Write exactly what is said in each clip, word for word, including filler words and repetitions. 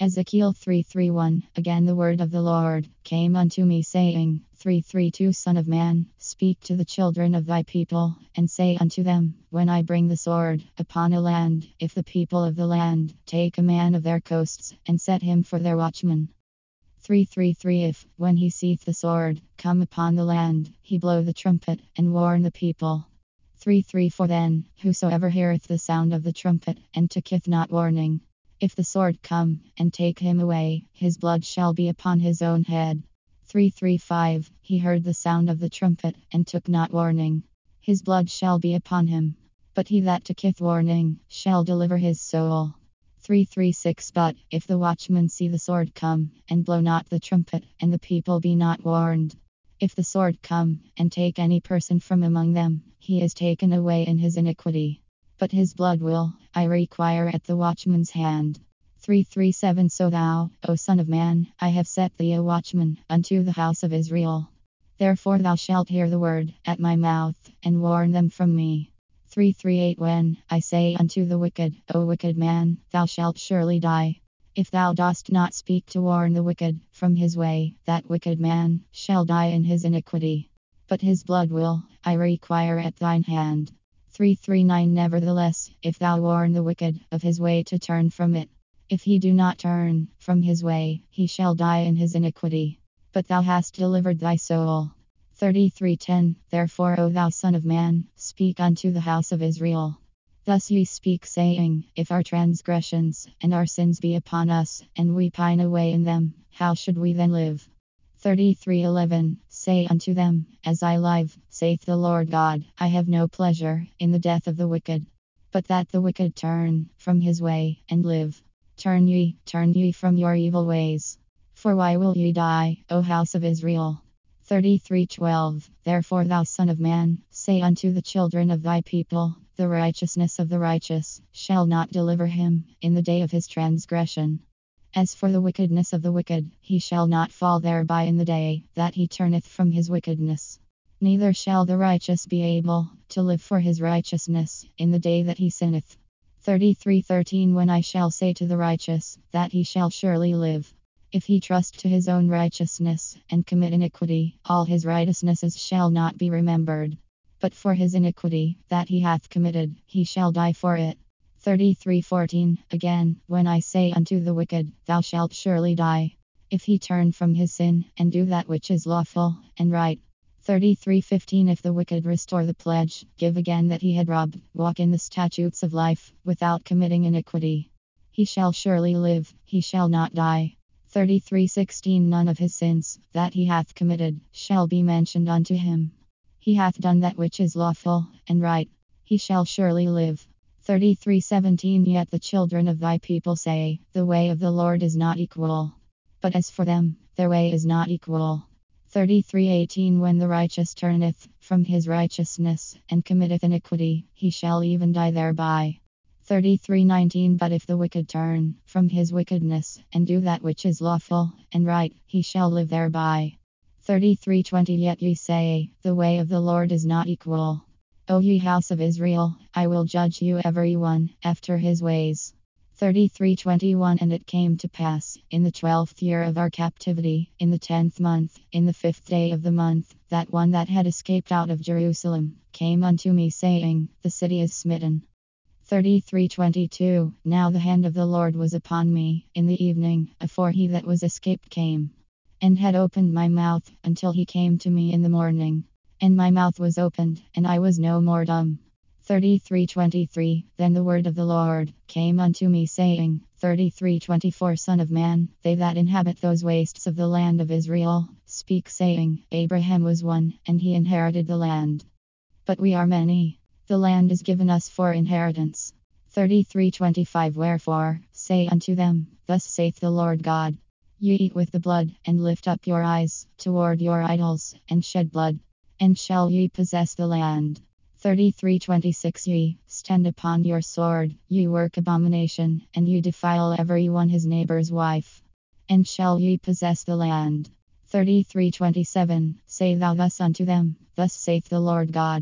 Ezekiel three three one. Again the word of the Lord came unto me, saying, three thirty-two Son of man, speak to the children of thy people, and say unto them, when I bring the sword upon a land, if the people of the land take a man of their coasts, and set him for their watchman. three thirty-three If, when he seeth the sword come upon the land, he blow the trumpet, and warn the people. three thirty-four Then, whosoever heareth the sound of the trumpet, and taketh not warning, if the sword come, and take him away, his blood shall be upon his own head. three thirty-five He heard the sound of the trumpet, and took not warning, his blood shall be upon him. But he that taketh warning shall deliver his soul. three thirty-six But, if the watchman see the sword come, and blow not the trumpet, and the people be not warned, if the sword come, and take any person from among them, he is taken away in his iniquity. But his blood will I require at the watchman's hand. three thirty-seven So thou, O son of man, I have set thee a watchman unto the house of Israel. Therefore thou shalt hear the word at my mouth, and warn them from me. three thirty-eight When I say unto the wicked, O wicked man, thou shalt surely die, if thou dost not speak to warn the wicked from his way, that wicked man shall die in his iniquity. But his blood will I require at thine hand. three thirty-nine Nevertheless, if thou warn the wicked of his way to turn from it, if he do not turn from his way, he shall die in his iniquity. But thou hast delivered thy soul. thirty-three ten Therefore, O thou son of man, speak unto the house of Israel. Thus ye speak, saying, if our transgressions and our sins be upon us, and we pine away in them, how should we then live? thirty-three eleven Say unto them, as I live, saith the Lord God, I have no pleasure in the death of the wicked, but that the wicked turn from his way, and live. Turn ye, turn ye from your evil ways. For why will ye die, O house of Israel? thirty-three twelve Therefore, thou son of man, say unto the children of thy people, the righteousness of the righteous shall not deliver him in the day of his transgression. As for the wickedness of the wicked, he shall not fall thereby in the day that he turneth from his wickedness. Neither shall the righteous be able to live for his righteousness in the day that he sinneth. thirty-three thirteen When I shall say to the righteous, that he shall surely live, if he trust to his own righteousness, and commit iniquity, all his righteousnesses shall not be remembered. But for his iniquity that he hath committed, he shall die for it. thirty-three fourteen Again, when I say unto the wicked, thou shalt surely die, if he turn from his sin, and do that which is lawful and right. thirty-three fifteen If the wicked restore the pledge, give again that he had robbed, walk in the statutes of life, without committing iniquity, he shall surely live, he shall not die. thirty-three sixteen None of his sins that he hath committed shall be mentioned unto him. He hath done that which is lawful and right, he shall surely live. thirty-three seventeen Yet the children of thy people say, the way of the Lord is not equal. But as for them, their way is not equal. thirty-three eighteen When the righteous turneth from his righteousness, and committeth iniquity, he shall even die thereby. thirty-three nineteen But if the wicked turn from his wickedness, and do that which is lawful and right, he shall live thereby. thirty-three twenty Yet ye say, the way of the Lord is not equal. O ye house of Israel, I will judge you every one after his ways. thirty-three twenty-one And it came to pass, in the twelfth year of our captivity, in the tenth month, in the fifth day of the month, that one that had escaped out of Jerusalem came unto me, saying, the city is smitten. thirty-three twenty-two Now the hand of the Lord was upon me in the evening, afore he that was escaped came, and had opened my mouth, until he came to me in the morning. And my mouth was opened, and I was no more dumb. thirty-three twenty-three Then the word of the Lord came unto me, saying, thirty-three twenty-four Son of man, they that inhabit those wastes of the land of Israel speak, saying, Abraham was one, and he inherited the land. But we are many. The land is given us for inheritance. thirty-three twenty-five Wherefore, say unto them, thus saith the Lord God, ye eat with the blood, and lift up your eyes toward your idols, and shed blood. And shall ye possess the land? thirty-three twenty-six Ye stand upon your sword, ye work abomination, and ye defile every one his neighbor's wife. And shall ye possess the land? thirty-three twenty-seven Say thou thus unto them, thus saith the Lord God,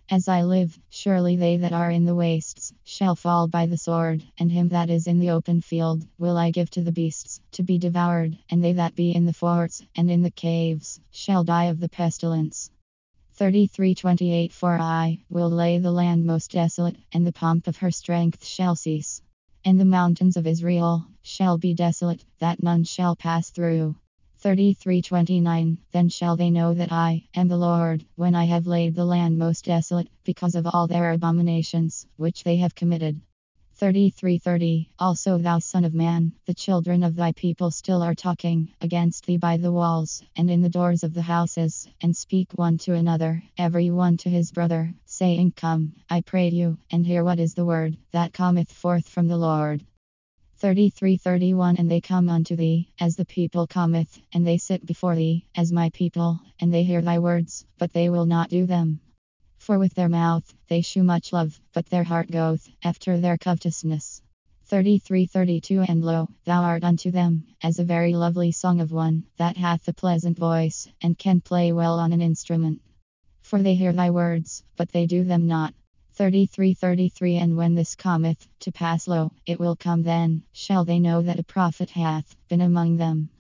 As I live, surely they that are in the wastes shall fall by the sword, and him that is in the open field will I give to the beasts to be devoured, and they that be in the forts and in the caves shall die of the pestilence. thirty-three twenty-eight For I will lay the land most desolate, and the pomp of her strength shall cease. And the mountains of Israel shall be desolate, that none shall pass through. thirty-three twenty-nine Then shall they know that I am the Lord, when I have laid the land most desolate, because of all their abominations which they have committed. thirty-three thirty Also, thou son of man, the children of thy people still are talking against thee by the walls, and in the doors of the houses, and speak one to another, every one to his brother, saying, Come, I pray you, and hear what is the word that cometh forth from the Lord. thirty-three thirty-one And they come unto thee, as the people cometh, and they sit before thee, as my people, and they hear thy words, but they will not do them. For with their mouth they shew much love, but their heart goeth after their covetousness. thirty-three thirty-two And lo, thou art unto them as a very lovely song of one that hath a pleasant voice, and can play well on an instrument. For they hear thy words, but they do them not. thirty-three thirty-three And when this cometh to pass, lo, it will come then, shall they know that a prophet hath been among them.